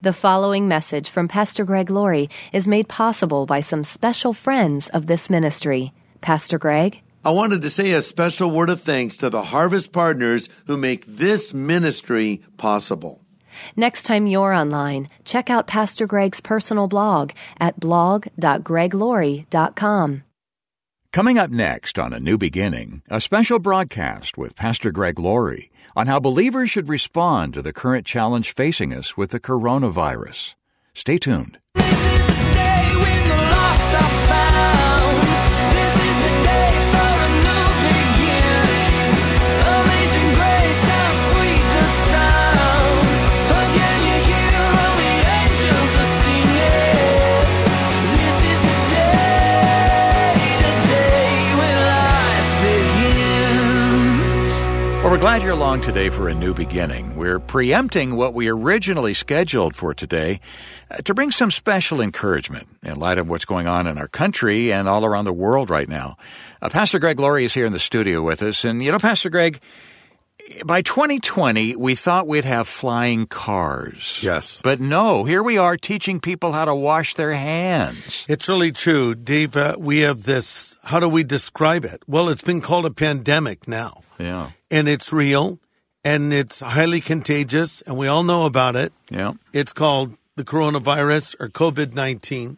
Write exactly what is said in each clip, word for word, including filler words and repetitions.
The following message from Pastor Greg Laurie is made possible by some special friends of this ministry. Pastor Greg? I wanted to say a special word of thanks to the Harvest Partners who make this ministry possible. Next time you're online, check out Pastor Greg's personal blog at blog dot greg laurie dot com. Coming up next on A New Beginning, a special broadcast with Pastor Greg Laurie on how believers should respond to the current challenge facing us with the coronavirus. Stay tuned. This is the day when the lost are found. This is the day for a new beginning. Amazing grace, how sweet the sound. Oh, can you hear all the angels are singing? This is the day, the day when life begins. Well, we're glad you're along today for A New Beginning. We're preempting what we originally scheduled for today uh, to bring some special encouragement in light of what's going on in our country and all around the world right now. Uh, Pastor Greg Laurie is here in the studio with us. And, you know, Pastor Greg, by twenty twenty, we thought we'd have flying cars. Yes. But no, here we are teaching people how to wash their hands. It's really true, Dave. Uh, we have this, how do we describe it? Well, it's been called a pandemic now. Yeah. And it's real, and it's highly contagious, and we all know about it. Yeah. It's called the coronavirus or covid nineteen.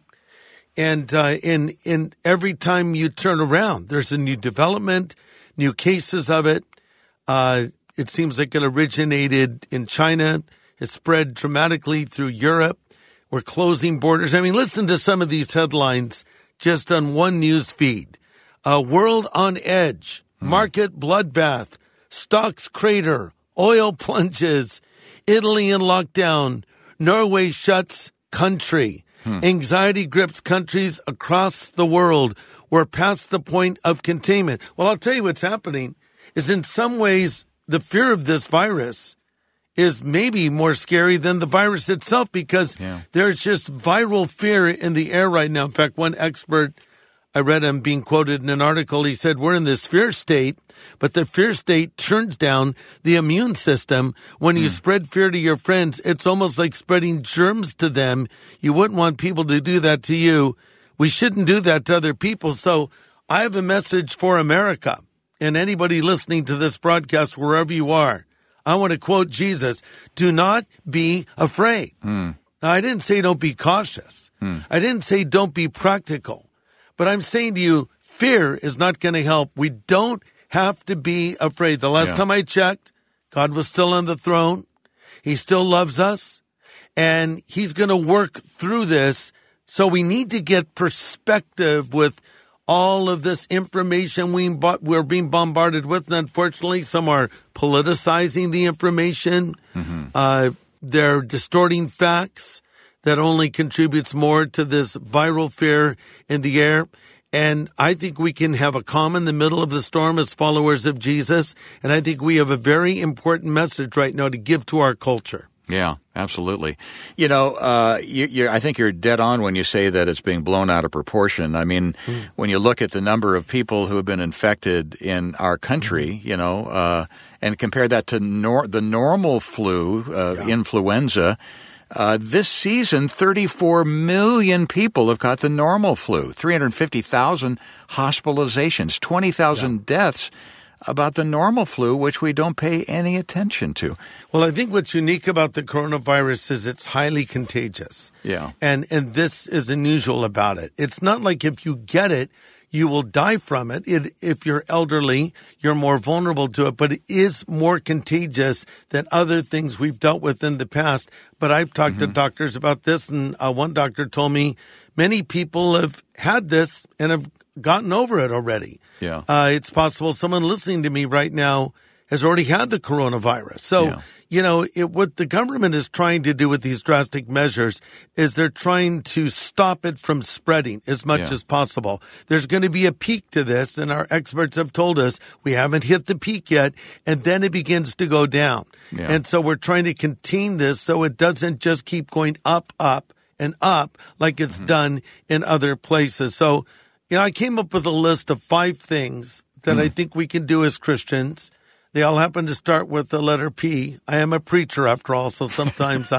And uh, in in every time you turn around, there's a new development, new cases of it. Uh, it seems like it originated in China. It's spread dramatically through Europe. We're closing borders. I mean, listen to some of these headlines just on one news feed. Uh, world on edge, market bloodbath, stocks crater, oil plunges, Italy in lockdown, Norway shuts country. Hmm. Anxiety grips countries across the world. We're past the point of containment. Well, I'll tell you what's happening is in some ways the fear of this virus is maybe more scary than the virus itself because yeah. there's just viral fear in the air right now. In fact, one expert, I read him being quoted in an article, he said, we're in this fear state, but the fear state turns down the immune system. When you mm. spread fear to your friends, it's almost like spreading germs to them. You wouldn't want people to do that to you. We shouldn't do that to other people. So I have a message for America and anybody listening to this broadcast, wherever you are. I want to quote Jesus, do not be afraid. Mm. Now, I didn't say don't be cautious. Mm. I didn't say don't be practical. But I'm saying to you, fear is not going to help. We don't have to be afraid. The last yeah. time I checked, God was still on the throne. He still loves us. And he's going to work through this. So we need to get perspective with all of this information we, we're being bombarded with. And unfortunately, some are politicizing the information. Mm-hmm. Uh, they're distorting facts. That only contributes more to this viral fear in the air. And I think we can have a calm in the middle of the storm as followers of Jesus. And I think we have a very important message right now to give to our culture. Yeah, absolutely. You know, uh, you, you, I think you're dead on when you say that it's being blown out of proportion. I mean, mm. when you look at the number of people who have been infected in our country, you know, uh, and compare that to nor- the normal flu, uh, yeah. influenza, Uh, this season, thirty-four million people have got the normal flu, three hundred fifty thousand hospitalizations, twenty thousand yeah. deaths about the normal flu, which we don't pay any attention to. Well, I think what's unique about the coronavirus is it's highly contagious. Yeah. And, and this is unusual about it. It's not like if you get it, you will die from it. it. If you're elderly, you're more vulnerable to it, but it is more contagious than other things we've dealt with in the past. But I've talked mm-hmm. to doctors about this, and uh, one doctor told me many people have had this and have gotten over it already. Yeah. Uh, it's possible someone listening to me right now has already had the coronavirus. So, yeah. you know, it, what the government is trying to do with these drastic measures is they're trying to stop it from spreading as much yeah. as possible. There's going to be a peak to this, and our experts have told us we haven't hit the peak yet, and then it begins to go down. Yeah. And so we're trying to contain this so it doesn't just keep going up, up, and up like it's mm-hmm. done in other places. So, you know, I came up with a list of five things that mm. I think we can do as Christians. They all happen to start with the letter P. I am a preacher, after all, so sometimes I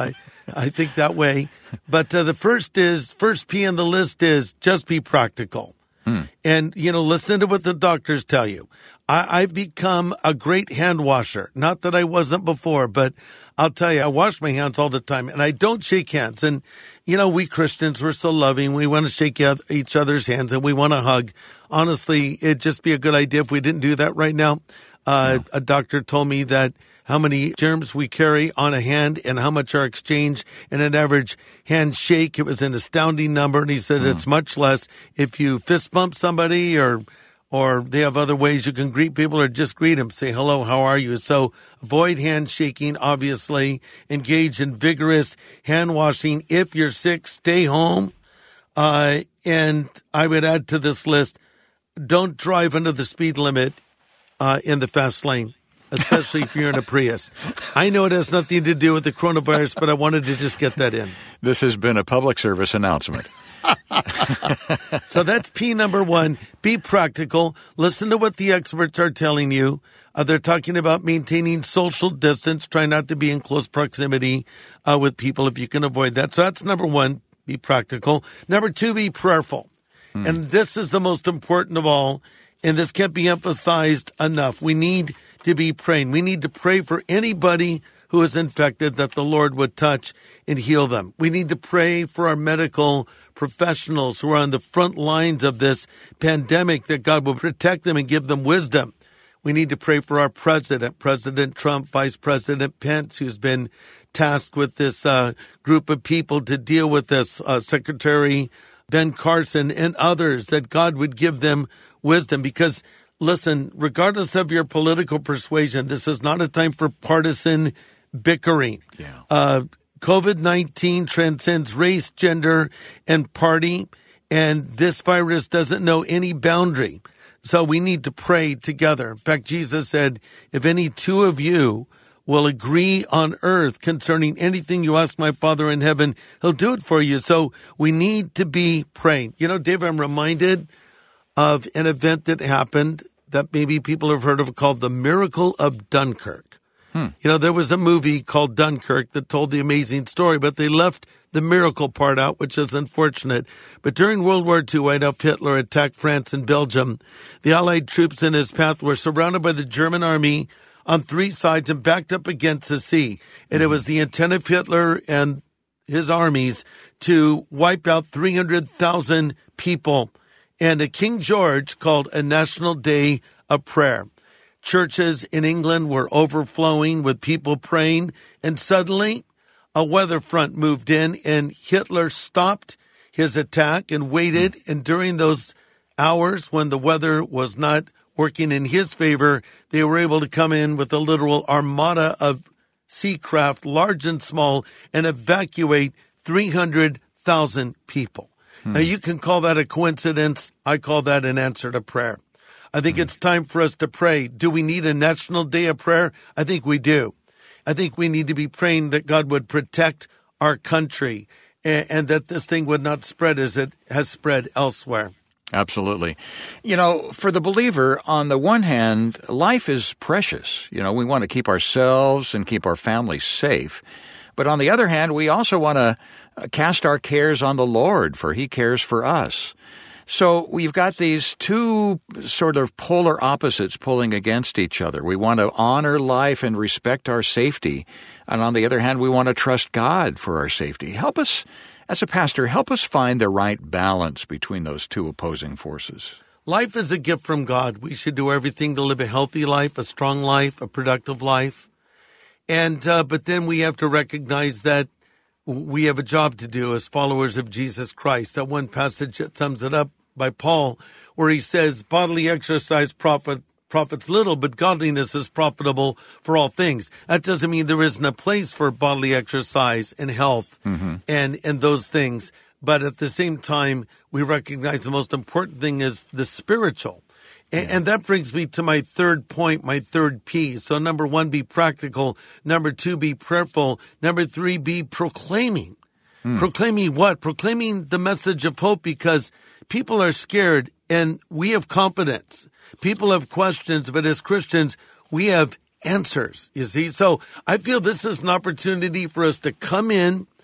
I think that way. But uh, the first is, first P on the list is just be practical. Hmm. And, you know, listen to what the doctors tell you. I, I've become a great hand washer. Not that I wasn't before, but I'll tell you, I wash my hands all the time, and I don't shake hands. And, you know, we Christians, we're so loving. We want to shake each other's hands, and we want to hug. Honestly, it'd just be a good idea if we didn't do that right now. Uh, a doctor told me that how many germs we carry on a hand and how much are exchanged in an average handshake. It was an astounding number, and he said mm. it's much less if you fist bump somebody or or they have other ways you can greet people or just greet them, say hello, how are you? So avoid handshaking, obviously. Engage in vigorous hand washing. If you're sick, stay home. Uh, and I would add to this list, don't drive under the speed limit uh, in the fast lane, especially if you're in a Prius. I know it has nothing to do with the coronavirus, but I wanted to just get that in. This has been a public service announcement. So that's P number one. Be practical. Listen to what the experts are telling you. Uh, they're talking about maintaining social distance. Try not to be in close proximity uh, with people if you can avoid that. So that's number one. Be practical. Number two, be prayerful. Hmm. And this is the most important of all. And this can't be emphasized enough. We need to be praying. We need to pray for anybody who is infected that the Lord would touch and heal them. We need to pray for our medical professionals who are on the front lines of this pandemic, that God will protect them and give them wisdom. We need to pray for our president, President Trump, Vice President Pence, who's been tasked with this uh, group of people to deal with this, uh, Secretary Ben Carson and others, that God would give them wisdom. Because, listen, regardless of your political persuasion, this is not a time for partisan bickering. Yeah. Uh, COVID nineteen transcends race, gender, and party, and this virus doesn't know any boundary. So we need to pray together. In fact, Jesus said, if any two of you will agree on earth concerning anything you ask my Father in heaven, he'll do it for you. So we need to be praying. You know, Dave, I'm reminded of an event that happened that maybe people have heard of called the Miracle of Dunkirk. Hmm. You know, there was a movie called Dunkirk that told the amazing story, but they left the miracle part out, which is unfortunate. But during World War Two, Adolf Hitler attacked France and Belgium. The Allied troops in his path were surrounded by the German army on three sides and backed up against the sea. And it was the intent of Hitler and his armies to wipe out three hundred thousand people. And a King George called a National Day of Prayer. Churches in England were overflowing with people praying, and suddenly a weather front moved in, and Hitler stopped his attack and waited. And during those hours when the weather was not working in his favor, they were able to come in with a literal armada of sea craft, large and small, and evacuate three hundred thousand people. Hmm. Now, you can call that a coincidence. I call that an answer to prayer. I think it's time for us to pray. Do we need a national day of prayer? I think we do. I think we need to be praying that God would protect our country and, and that this thing would not spread as it has spread elsewhere. Absolutely. You know, for the believer, on the one hand, life is precious. You know, we want to keep ourselves and keep our families safe. But on the other hand, we also want to cast our cares on the Lord, for he cares for us. So we've got these two sort of polar opposites pulling against each other. We want to honor life and respect our safety. And on the other hand, we want to trust God for our safety. Help us, as a pastor, help us find the right balance between those two opposing forces. Life is a gift from God. We should do everything to live a healthy life, a strong life, a productive life. And uh, but then we have to recognize that we have a job to do as followers of Jesus Christ. That one passage that sums it up by Paul, where he says, bodily exercise profit, profits little, but godliness is profitable for all things. That doesn't mean there isn't a place for bodily exercise and health mm-hmm. and, and those things. But at the same time, we recognize the most important thing is the spiritual. And, and that brings me to my third point, my third P. So number one, be practical. Number two, be prayerful. Number three, be proclaiming. Mm. Proclaiming what? Proclaiming the message of hope, because people are scared and we have confidence. People have questions, but as Christians, we have answers, you see. So I feel this is an opportunity for us to come in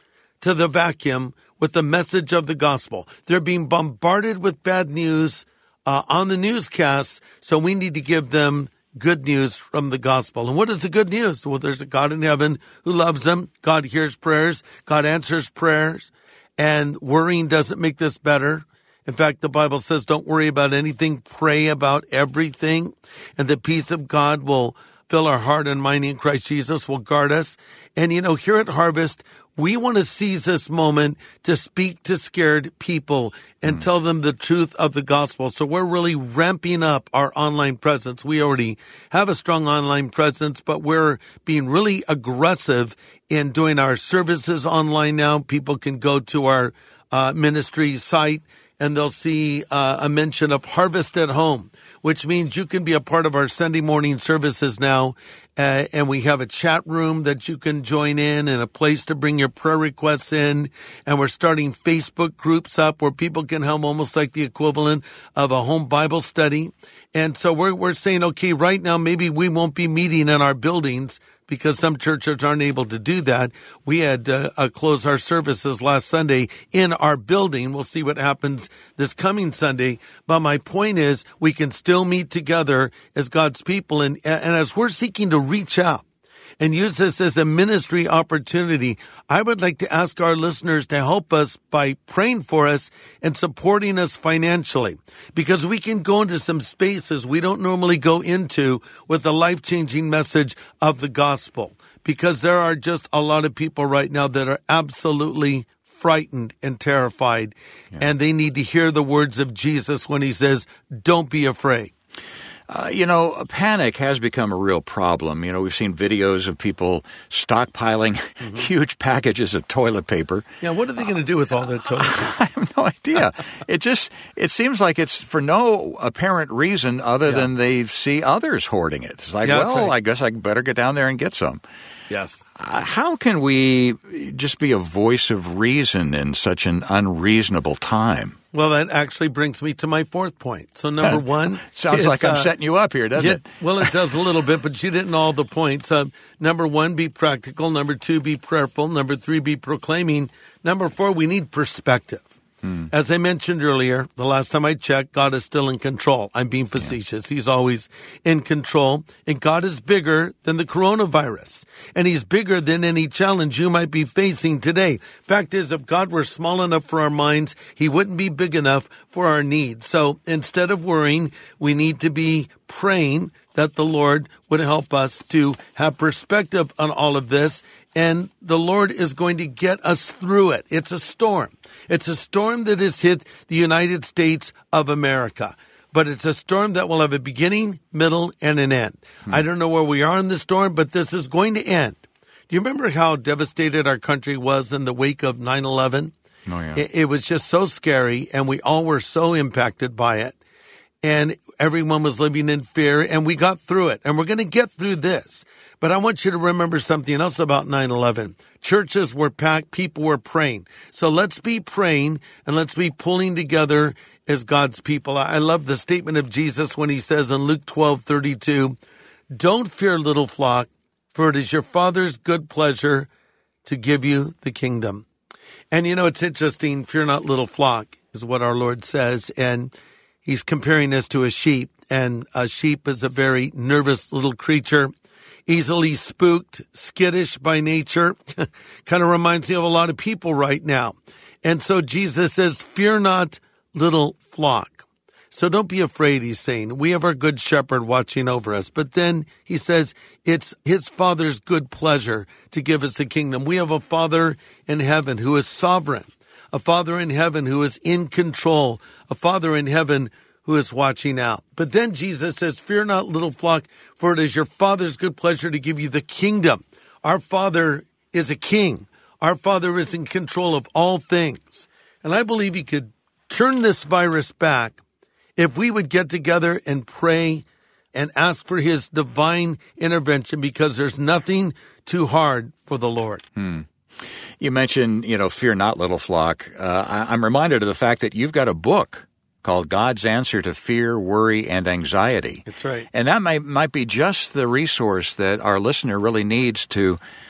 to the vacuum with the message of the gospel. They're being bombarded with bad news uh, on the newscasts, so we need to give them good news from the gospel. And what is the good news? Well, there's a God in heaven who loves them. God hears prayers. God answers prayers. And worrying doesn't make this better. In fact, the Bible says don't worry about anything, pray about everything. And the peace of God will fill our heart and mind in Christ Jesus, will guard us. And, you know, here at Harvest, we want to seize this moment to speak to scared people and mm. tell them the truth of the gospel. So we're really ramping up our online presence. We already have a strong online presence, but we're being really aggressive in doing our services online now. People can go to our uh, ministry site and they'll see uh, a mention of Harvest at Home, which means you can be a part of our Sunday morning services now. Uh, and we have a chat room that you can join in and a place to bring your prayer requests in. And we're starting Facebook groups up where people can have almost like the equivalent of a home Bible study. And so we're, we're saying, okay, right now, maybe we won't be meeting in our buildings because some churches aren't able to do that. We had uh, uh, closed our services last Sunday in our building. We'll see what happens this coming Sunday. But my point is we can still meet together as God's people. And, and as we're seeking to reach out and use this as a ministry opportunity, I would like to ask our listeners to help us by praying for us and supporting us financially, because we can go into some spaces we don't normally go into with the life-changing message of the gospel, because there are just a lot of people right now that are absolutely frightened and terrified, yeah. and they need to hear the words of Jesus when he says, don't be afraid. Uh, you know, panic has become a real problem. You know, we've seen videos of people stockpiling mm-hmm. huge packages of toilet paper. Yeah, what are they going to do with all that toilet paper? I have no idea. It just, it seems like it's for no apparent reason other yeah. than they see others hoarding it. It's like, yeah, well, right. I guess I better get down there and get some. Yes. Uh, how can we just be a voice of reason in such an unreasonable time? Well, that actually brings me to my fourth point. So number one. Sounds is, like I'm uh, setting you up here, doesn't yeah, it? Well, it does a little bit, but you didn't know all the points. Uh, number one, be practical. Number two, be prayerful. Number three, be proclaiming. Number four, we need perspective. Hmm. As I mentioned earlier, the last time I checked, God is still in control. I'm being facetious. Yeah. He's always in control. And God is bigger than the coronavirus. And he's bigger than any challenge you might be facing today. Fact is, if God were small enough for our minds, he wouldn't be big enough for our needs. So instead of worrying, we need to be praying that the Lord would help us to have perspective on all of this. And the Lord is going to get us through it. It's a storm. It's a storm that has hit the United States of America. But it's a storm that will have a beginning, middle, and an end. Hmm. I don't know where we are in the storm, but this is going to end. Do you remember how devastated our country was in the wake of nine eleven? Oh, yeah. It, it was just so scary, and we all were so impacted by it. And everyone was living in fear, and we got through it. And we're going to get through this. But I want you to remember something else about nine eleven. Churches were packed, people were praying. So let's be praying, and let's be pulling together as God's people. I love the statement of Jesus when he says in Luke twelve thirty-two, don't fear, little flock, for it is your Father's good pleasure to give you the kingdom. And you know, it's interesting, fear not, little flock, is what our Lord says. And he's comparing this to a sheep. And a sheep is a very nervous little creature, easily spooked, skittish by nature. Kind of reminds me of a lot of people right now. And so Jesus says, fear not, little flock. So don't be afraid, he's saying. We have our good shepherd watching over us. But then he says it's his Father's good pleasure to give us the kingdom. We have a Father in heaven who is sovereign, a Father in heaven who is in control, a Father in heaven who is watching out. But then Jesus says, fear not, little flock, for it is your Father's good pleasure to give you the kingdom. Our Father is a king. Our Father is in control of all things. And I believe he could turn this virus back if we would get together and pray and ask for his divine intervention, because there's nothing too hard for the Lord. Hmm. You mentioned, you know, fear not, little flock. Uh, I, I'm reminded of the fact that you've got a book called God's Answer to Fear, Worry, and Anxiety. That's right. And that might might be just the resource that our listener really needs to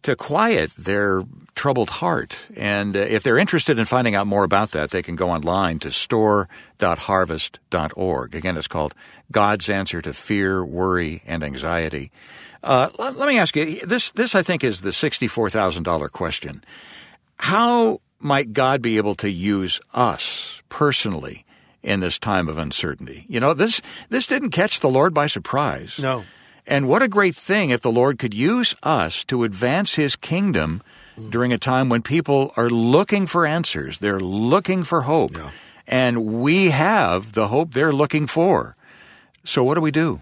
to quiet their troubled heart. And uh, if they're interested in finding out more about that, they can go online to store dot harvest dot org. Again, it's called God's Answer to Fear, Worry, and Anxiety. Uh, let, let me ask you, this, this I think is the sixty-four thousand dollars question. How might God be able to use us personally in this time of uncertainty? You know, this this didn't catch the Lord by surprise. No. And what a great thing if the Lord could use us to advance his kingdom during a time when people are looking for answers. They're looking for hope. Yeah. And we have the hope they're looking for. So what do we do?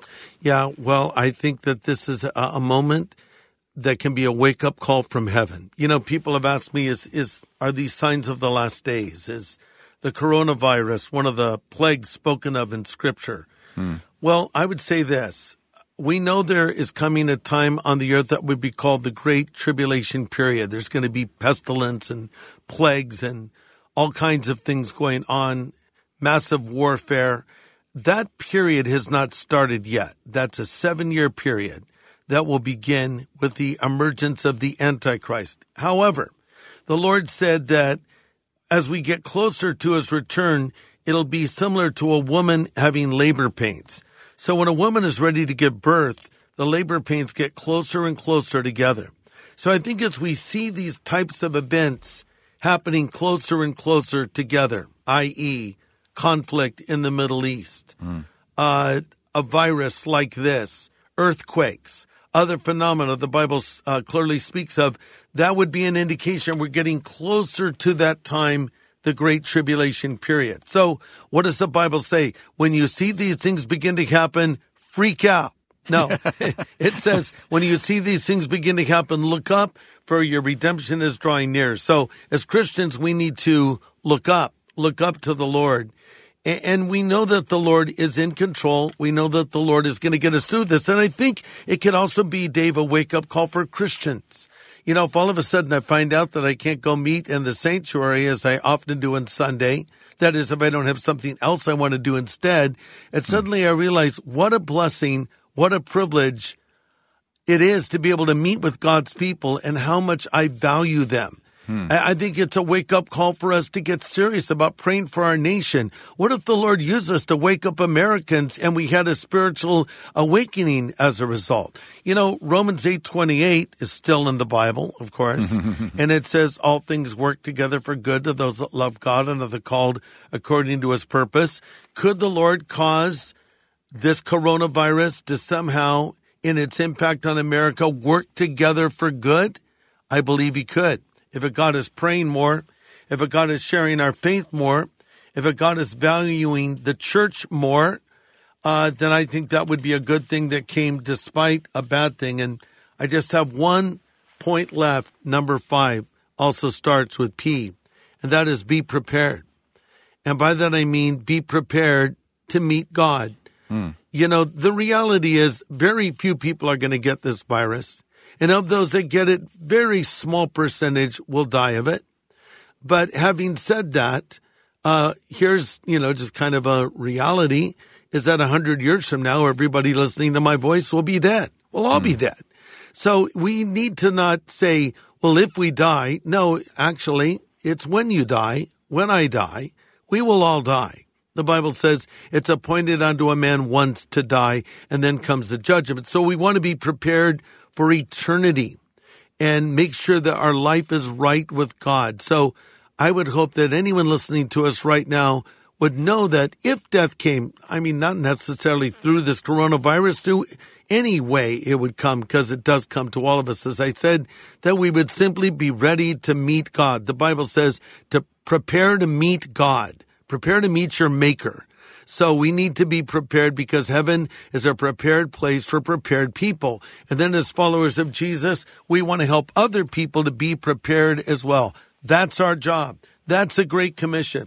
Yeah, well, I think that this is a, a moment that can be a wake-up call from heaven. You know, people have asked me, is is are these signs of the last days? Is the coronavirus one of the plagues spoken of in Scripture? Hmm. Well, I would say this. We know there is coming a time on the earth that would be called the Great Tribulation Period. There's going to be pestilence and plagues and all kinds of things going on, massive warfare. That period has not started yet. That's a seven-year period that will begin with the emergence of the Antichrist. However, the Lord said that as we get closer to his return, it'll be similar to a woman having labor pains. So when a woman is ready to give birth, the labor pains get closer and closer together. So I think as we see these types of events happening closer and closer together, that is conflict in the Middle East, mm. uh, a virus like this, earthquakes, other phenomena the Bible uh, clearly speaks of, that would be an indication we're getting closer to that time, the Great Tribulation period. So what does the Bible say? When you see these things begin to happen, freak out. No, it says when you see these things begin to happen, look up, for your redemption is drawing near. So as Christians, we need to look up, look up to the Lord. And we know that the Lord is in control. We know that the Lord is going to get us through this. And I think it could also be, Dave, a wake-up call for Christians. You know, if all of a sudden I find out that I can't go meet in the sanctuary as I often do on Sunday, that is, if I don't have something else I want to do instead, and suddenly I realize what a blessing, what a privilege it is to be able to meet with God's people and how much I value them. Hmm. I think it's a wake-up call for us to get serious about praying for our nation. What if the Lord used us to wake up Americans and we had a spiritual awakening as a result? You know, Romans eight twenty-eight is still in the Bible, of course, and it says all things work together for good to those that love God and are the called according to his purpose. Could the Lord cause this coronavirus to somehow, in its impact on America, work together for good? I believe he could. If a God is praying more, if a God is sharing our faith more, if a God is valuing the church more, uh, then I think that would be a good thing that came despite a bad thing. And I just have one point left. Number five also starts with P, and that is be prepared. And by that I mean be prepared to meet God. Mm. You know, the reality is very few people are going to get this virus. And of those that get it, very small percentage will die of it. But having said that, uh, here's, you know, just kind of a reality is that a hundred years from now, everybody listening to my voice will be dead. We'll all mm. be dead. So we need to not say, well, if we die. No, actually, it's when you die, when I die, we will all die. The Bible says it's appointed unto a man once to die, and then comes the judgment. So we want to be prepared for eternity and make sure that our life is right with God. So I would hope that anyone listening to us right now would know that if death came, I mean, not necessarily through this coronavirus, through any way it would come, because it does come to all of us, as I said, that we would simply be ready to meet God. The Bible says to prepare to meet God, prepare to meet your Maker. So we need to be prepared because heaven is a prepared place for prepared people. And then as followers of Jesus, we want to help other people to be prepared as well. That's our job. That's a great commission.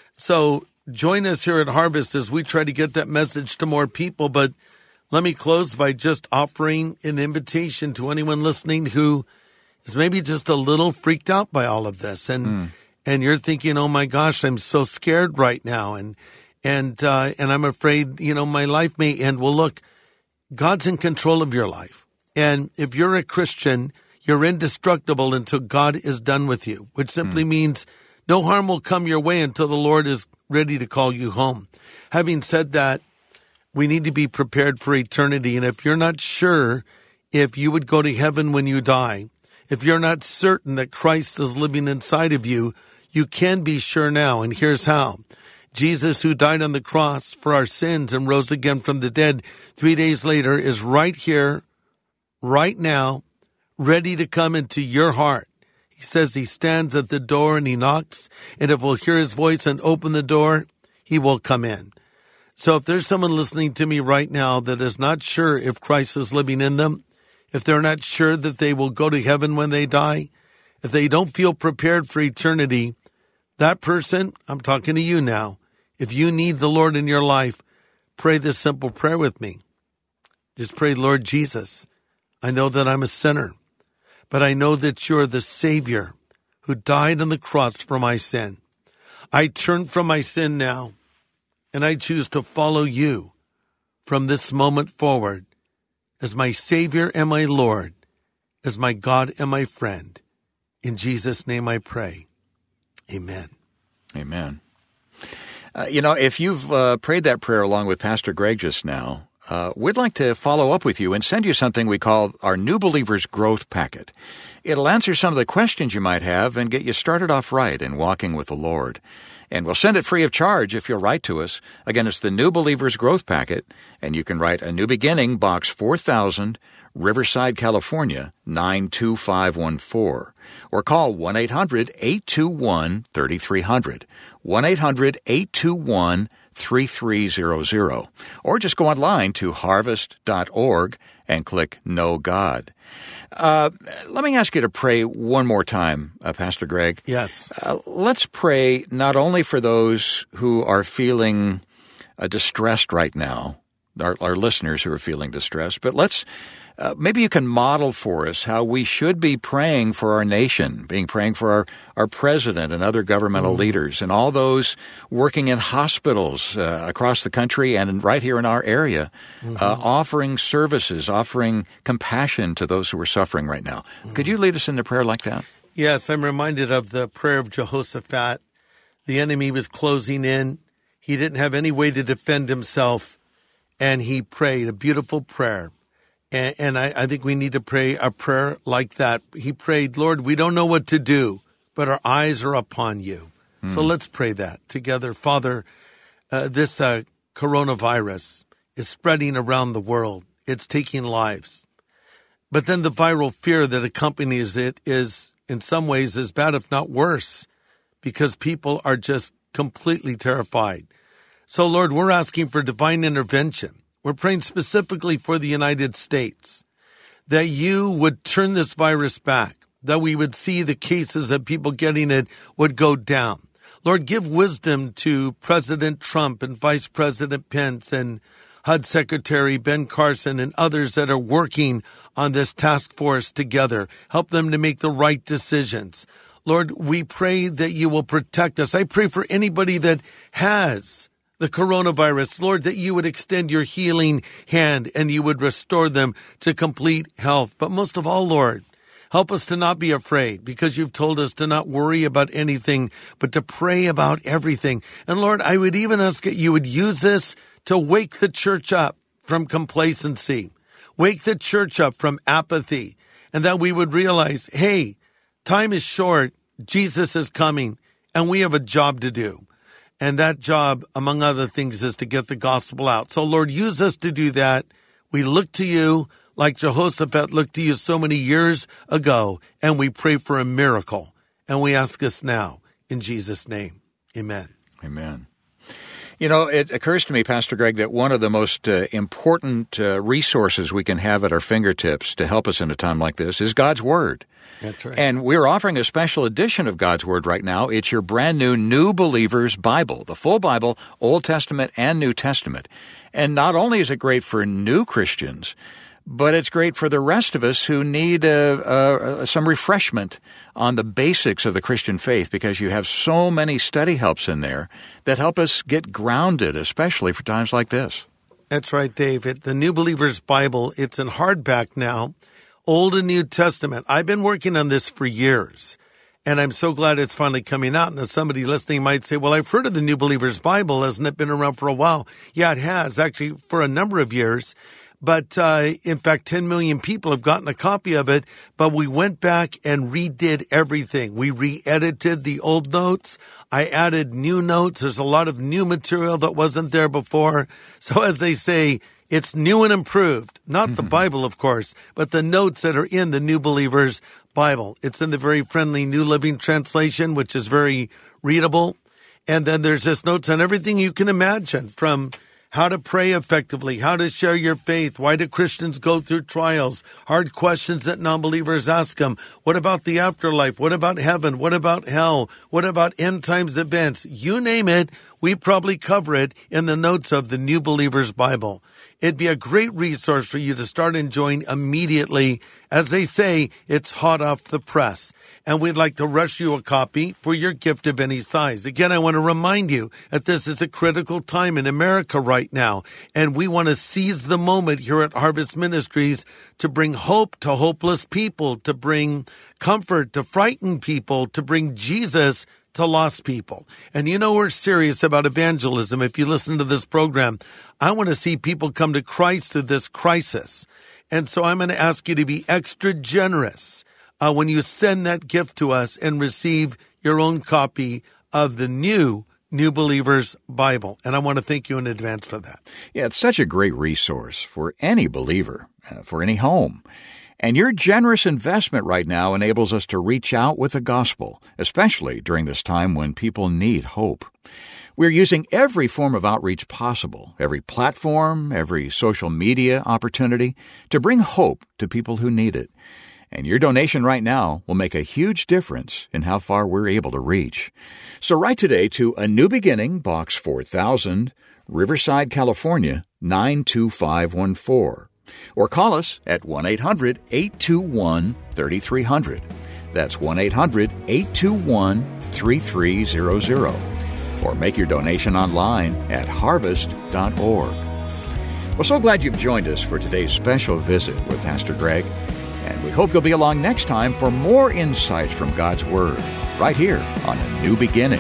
So join us here at Harvest as we try to get that message to more people. But let me close by just offering an invitation to anyone listening who is maybe just a little freaked out by all of this. And, mm. and you're thinking, oh my gosh, I'm so scared right now. And And uh, and I'm afraid, you know, my life may end. Well, look, God's in control of your life. And if you're a Christian, You're indestructible until God is done with you, which simply mm. means no harm will come your way until the Lord is ready to call you home. Having said that, we need to be prepared for eternity. And if you're not sure if you would go to heaven when you die, if you're not certain that Christ is living inside of you, you can be sure now. And here's how. Jesus, who died on the cross for our sins and rose again from the dead three days later, is right here, right now, ready to come into your heart. He says he stands at the door and he knocks, and if we'll hear his voice and open the door, he will come in. So if there's someone listening to me right now that is not sure if Christ is living in them, if they're not sure that they will go to heaven when they die, if they don't feel prepared for eternity, that person, I'm talking to you now, if you need the Lord in your life, pray this simple prayer with me. Just pray, Lord Jesus, I know that I'm a sinner, but I know that you're the Savior who died on the cross for my sin. I turn from my sin now, and I choose to follow you from this moment forward as my Savior and my Lord, as my God and my friend. In Jesus' name I pray. Amen. Amen. Uh, you know, if you've uh, prayed that prayer along with Pastor Greg just now, uh, we'd like to follow up with you and send you something we call our New Believers Growth Packet. It'll answer some of the questions you might have and get you started off right in walking with the Lord. And we'll send it free of charge if you'll write to us. Again, it's the New Believers Growth Packet, and you can write A New Beginning, Box four thousand, Riverside, California, nine two five one four. Or call one eight hundred eight two one three three zero zero, one eight hundred eight two one three three zero zero. Or just go online to harvest dot org and click Know God. Uh, let me ask you to pray one more time, uh, Pastor Greg. Yes. Uh, let's pray not only for those who are feeling uh, distressed right now, our, our listeners who are feeling distressed, but let's Uh, maybe you can model for us how we should be praying for our nation, being praying for our, our president and other governmental mm. leaders and all those working in hospitals uh, across the country and right here in our area, mm-hmm. uh, offering services, offering compassion to those who are suffering right now. Mm. Could you lead us into prayer like that? Yes, I'm reminded of the prayer of Jehoshaphat. The enemy was closing in. He didn't have any way to defend himself, and he prayed a beautiful prayer. And, and I, I think we need to pray a prayer like that. He prayed, Lord, we don't know what to do, but our eyes are upon you. Mm. So let's pray that together. Father, uh, this uh, coronavirus is spreading around the world. It's taking lives. But then the viral fear that accompanies it is in some ways as bad, if not worse, because people are just completely terrified. So, Lord, we're asking for divine intervention. We're praying specifically for the United States, that you would turn this virus back, that we would see the cases of people getting it would go down. Lord, give wisdom to President Trump and Vice President Pence and H U D Secretary Ben Carson and others that are working on this task force together. Help them to make the right decisions. Lord, we pray that you will protect us. I pray for anybody that has the coronavirus, Lord, that you would extend your healing hand and you would restore them to complete health. But most of all, Lord, help us to not be afraid, because you've told us to not worry about anything, but to pray about everything. And Lord, I would even ask that you would use this to wake the church up from complacency, wake the church up from apathy, and that we would realize, hey, time is short, Jesus is coming, and we have a job to do. And that job, among other things, is to get the gospel out. So, Lord, use us to do that. We look to you like Jehoshaphat looked to you so many years ago, and we pray for a miracle. And we ask this now in Jesus' name. Amen. Amen. You know, it occurs to me, Pastor Greg, that one of the most uh, important uh, resources we can have at our fingertips to help us in a time like this is God's Word. That's right. And we're offering a special edition of God's Word right now. It's your brand new New Believers Bible, the full Bible, Old Testament and New Testament. And not only is it great for new Christians, but it's great for the rest of us who need uh, uh, some refreshment on the basics of the Christian faith, because you have so many study helps in there that help us get grounded, especially for times like this. That's right, David. The New Believer's Bible, it's in hardback now. Old and New Testament. I've been working on this for years, and I'm so glad it's finally coming out. And somebody listening might say, well, I've heard of the New Believer's Bible. Hasn't it been around for a while? Yeah, it has, actually, for a number of years. But uh, in fact, ten million people have gotten a copy of it. But we went back and redid everything. We re-edited the old notes. I added new notes. There's a lot of new material that wasn't there before. So as they say, it's new and improved. Not mm-hmm. the Bible, of course, but the notes that are in the New Believer's Bible. It's in the very friendly New Living Translation, which is very readable. And then there's just notes on everything you can imagine, from how to pray effectively, how to share your faith, why do Christians go through trials, hard questions that non-believers ask them, what about the afterlife, what about heaven, what about hell, what about end times events, you name it, we probably cover it in the notes of the New Believer's Bible. It'd be a great resource for you to start enjoying immediately. As they say, it's hot off the press. And we'd like to rush you a copy for your gift of any size. Again, I want to remind you that this is a critical time in America right now. And we want to seize the moment here at Harvest Ministries to bring hope to hopeless people, to bring comfort to frightened people, to bring Jesus to lost people. And you know we're serious about evangelism. If you listen to this program, I want to see people come to Christ through this crisis. And so I'm going to ask you to be extra generous uh, when you send that gift to us and receive your own copy of the new New Believer's Bible. And I want to thank you in advance for that. Yeah, it's such a great resource for any believer, uh, for any home. And your generous investment right now enables us to reach out with the gospel, especially during this time when people need hope. We're using every form of outreach possible, every platform, every social media opportunity, to bring hope to people who need it. And your donation right now will make a huge difference in how far we're able to reach. So write today to A New Beginning, Box four thousand, Riverside, California, nine two five one four. Or call us at one eight hundred eight two one three three zero zero. That's one eight hundred eight two one three three zero zero. Or make your donation online at harvest dot org. We're so glad you've joined us for today's special visit with Pastor Greg, and we hope you'll be along next time for more insights from God's Word, right here on A New Beginning.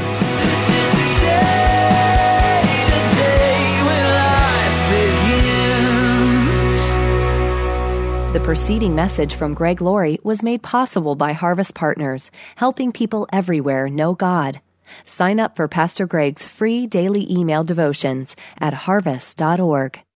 The preceding message from Greg Laurie was made possible by Harvest Partners, helping people everywhere know God. Sign up for Pastor Greg's free daily email devotions at harvest dot org.